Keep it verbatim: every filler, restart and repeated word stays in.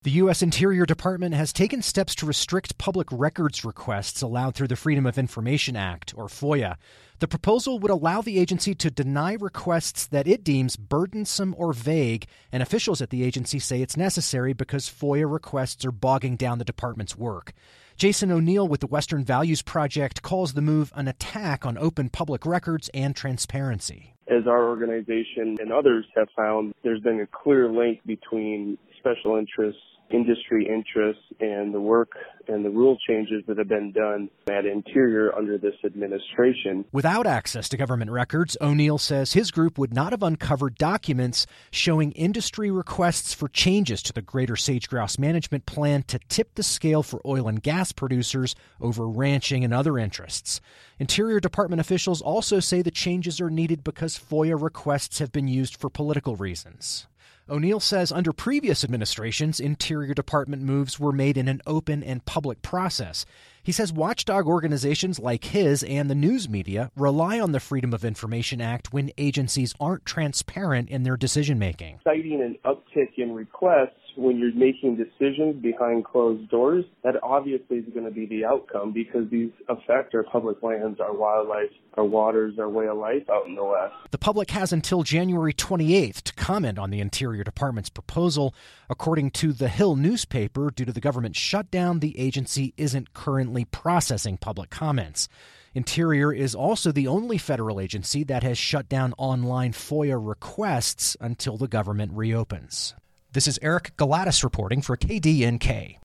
The U S Interior Department has taken steps to restrict public records requests allowed through the Freedom of Information Act, or FOIA. The proposal would allow the agency to deny requests that it deems burdensome or vague, and officials at the agency say it's necessary because FOIA requests are bogging down the department's work. Jason O'Neill with the Western Values Project calls the move an attack on open public records and transparency. As our organization and others have found, there's been a clear link between special interests, industry interests, and the work and the rule changes that have been done at Interior under this administration. Without access to government records, O'Neill says his group would not have uncovered documents showing industry requests for changes to the Greater Sage-Grouse Management Plan to tip the scale for oil and gas producers over ranching and other interests. Interior Department officials also say the changes are needed because FOIA requests have been used for political reasons. O'Neill says under previous administrations, Interior Department moves were made in an open and public process. He says watchdog organizations like his and the news media rely on the Freedom of Information Act when agencies aren't transparent in their decision-making. Citing an uptick in requests when you're making decisions behind closed doors, that obviously is going to be the outcome because these affect our public lands, our wildlife, our waters, our way of life out in the West. The public has until January twenty-eighth to comment on the Interior Department's proposal. According to the Hill newspaper, due to the government shutdown, the agency isn't currently processing public comments. Interior is also the only federal agency that has shut down online FOIA requests until the government reopens. This is Eric Galatis reporting for K D N K.